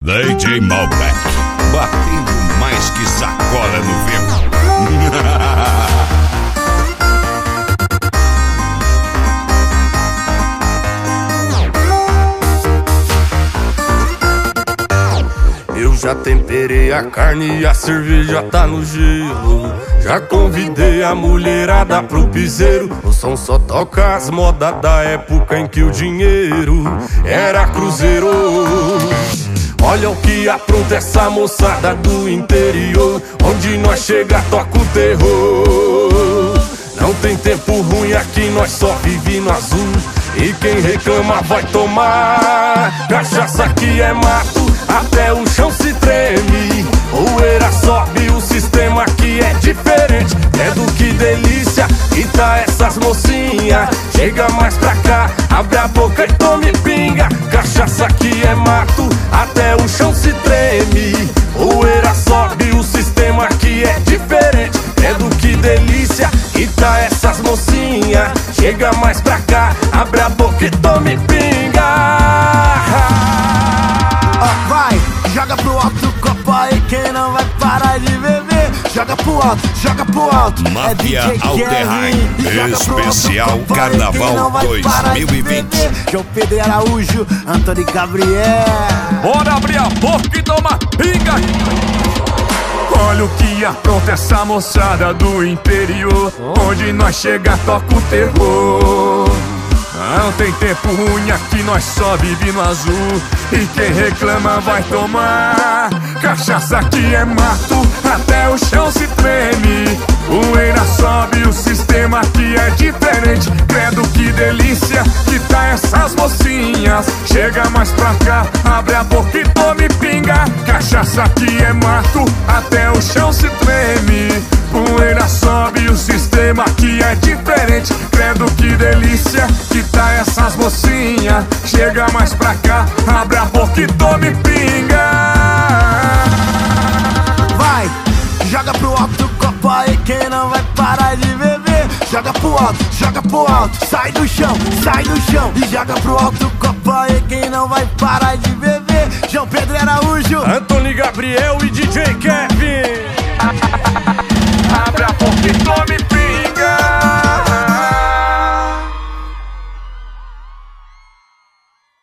DJ Malbec, batendo mais que sacola no vento. Eu já temperei a carne e a cerveja tá no gelo. Já convidei a mulherada pro piseiro. O som só toca as modas da época em que o dinheiro era cruzeiro. Olha o que apronta essa moçada do interior. Onde nós chega toca o terror. Não tem tempo ruim aqui, nós só vive no azul. E quem reclama vai tomar. Cachaça aqui é mato, até o chão se treme. Poeira sobe, o sistema aqui é diferente. É do que delícia, e tá essas mocinhas. Chega mais pra cá, abre a boca e tome pinga. Cachaça aqui é mato, até o chão se treme. Poeira sobe, o sistema aqui é diferente. É do que delícia, e tá essas mocinhas. Chega mais pra cá, abre a boca e tome pinga. Vai, joga pro alto o copo aí, quem não vai parar de beber. Joga pro alto, joga pro alto. Máfia Alterheim, especial Carnaval 2020. João Pedro Araújo, Antônio Gabriel. Bora abrir a boca e tomar pinga. Olha o que apronta essa moçada do interior. Onde nós chega toca o terror. Não tem tempo ruim aqui, nós só vive no azul. E quem reclama vai tomar. Cachaça aqui é mato, até o chão se treme. Poeira sobe, o sistema aqui é diferente. Credo que delícia, que tá essas mocinhas. Chega mais pra cá, abre a boca e tome pinga. Cachaça aqui é mato, até o chão se treme. Poeira sobe, o sistema aqui é diferente. Credo que delícia, que tá essas mocinhas. Chega mais pra cá, abre a boca e tome pinga. Vai, joga pro alto o copo aí, quem não vai parar de beber. Joga pro alto, sai do chão e joga pro alto o copo aí, quem não vai parar de beber. João Pedro Araújo, Antônio Gabriel